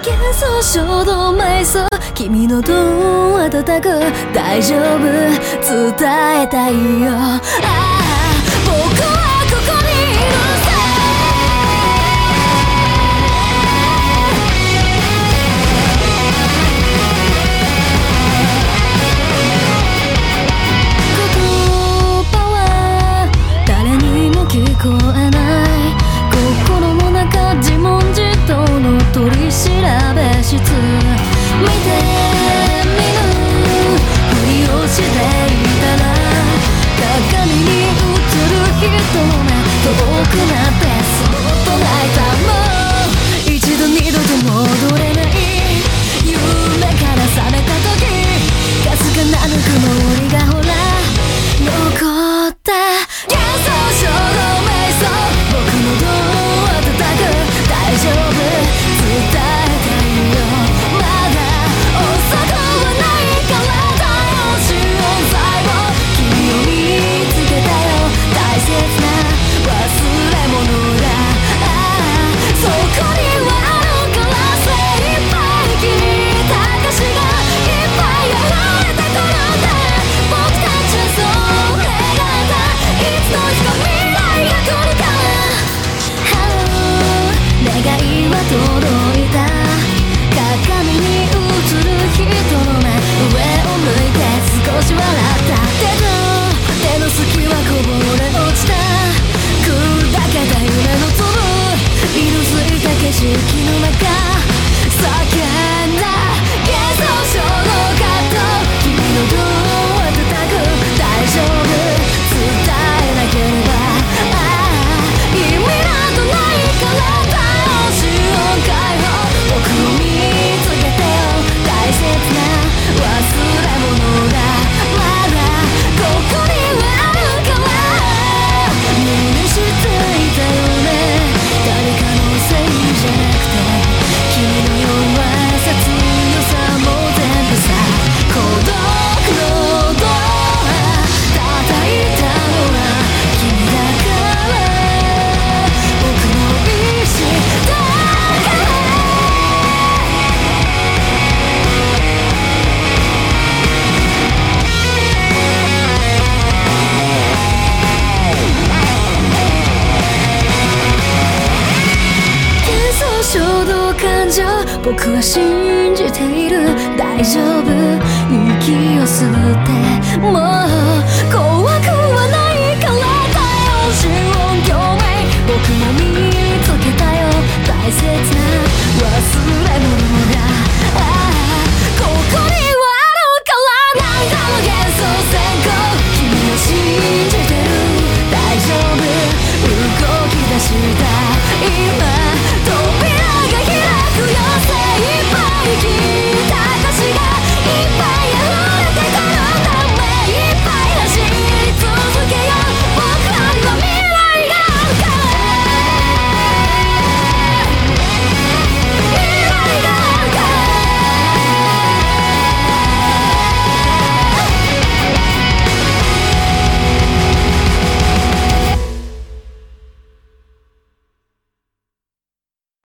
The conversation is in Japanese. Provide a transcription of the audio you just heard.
幻想衝動瞑想君のどう温かく大丈夫伝えたいよ僕はここにいるさ言葉は誰にも聞こえない心の中自問自答の取り調べ室見て見ぬふりをしていたら鏡に映る人の目遠くなってそっと泣いたもう一度二度と戻れない夢から覚めた時かすかなぬくもりがほら残った幻想衝動瞑想僕のどう温かく大丈夫伝えたいよまだ遅くはないからだよ心音細胞君を見つけたよ大切な忘れ物だそこにはあるから精一杯聞いた歌詞がいっぱいやられた頃だ僕たちはそう願ったいつの日か未来が来るから願いは届いた鏡に映る人の目上を向いて少し笑った手の隙はこぼれ落ちた砕けた夢の粒色づいた景色の中叫んだ幻想衝動カット君のどう温かく大丈夫伝えなければ意味などないからだよ心音解放僕を見つけてよ大切な忘れ物だまだここにはあるから目にしていたよね誰かのせいじゃなくて君の弱さ強さも全部さ孤独のドア叩いたのは君だから僕の意志だから幻想衝動感情僕は信じている大丈夫息を吸ってもう怖くはないからだよ心音共鳴僕も見つけたよ大切な